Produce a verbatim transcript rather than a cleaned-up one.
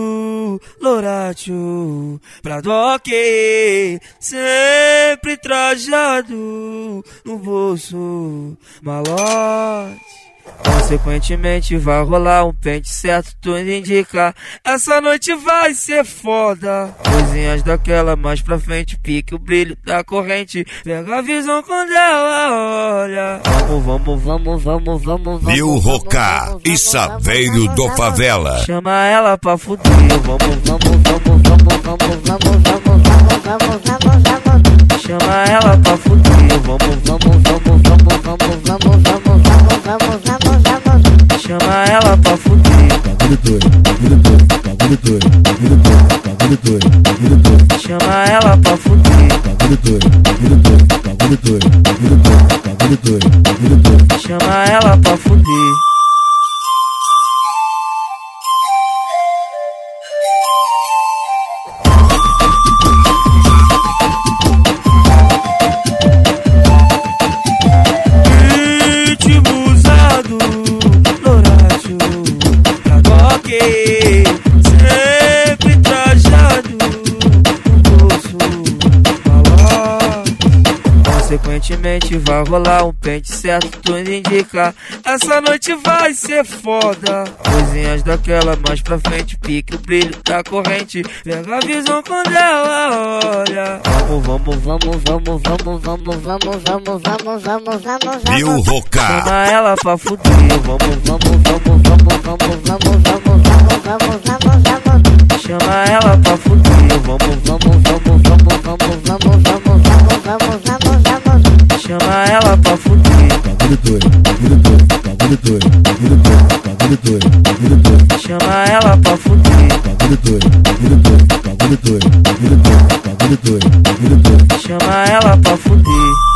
Lourácio, lourácio, pra doque, sempre trajado no bolso, malote. Consequentemente vai rolar um pente certo, tudo indica. Essa noite vai ser foda. Coisinhas daquela mais pra frente, pique o brilho da corrente. Pega a visão quando ela olha. Vamos, vamos, vamos, vamos, vamos, vamos. Lil Roca e Saveiro do Favela. Chama ela pra fuder. Vamos, vamos, vamos, vamos, vamos, vamos, vamos, vamos, vamos, vamos. Chama ela pra fuder. Vamos, vamos, vamos, vamos, vamos, vamos, vamos, vamos, vamos, vamos. Chama ela pra fuder. Bagulho doido, bagulho doido, bagulho doido, bagulho doido, bagulho doido, bagulho doido. Chama ela pra fuder. Bagulho doido, bagulho doido, bagulho doido, bagulho doido, bagulho doido, bagulho doido. Chama ela pra fuder. Sempre trajado no bolso, malote. Consequentemente vai rolar um pente certo, tudo indica. Essa noite vai ser foda. Coisinhas daquela mais pra frente, pique o brilho da corrente. Pega a visão quando ela olha. Vamos, vamos, vamos, vamos, vamos, vamos, vamos, vamos, vamos, vamos, vamos. Lil Roca. Chama ela pra fuder. Vamos, vamos, vamos, vamos, vamos, vamos, vamos. Vamos, vamos, vamos. Chama ela pra fuder. Vamos, vamos, vamos, vamos, vamos, vamos, vamos, vamos, vamos, vamos, vamos. Chama ela pra fuder. Bagulho doido, bagulho doido, bagulho doido, bagulho doido, bagulho doido, bagulho doido. Chama ela pra fuder. Bagulho doido, bagulho doido, bagulho doido, bagulho doido, bagulho doido, bagulho doido. Chama ela pra fuder.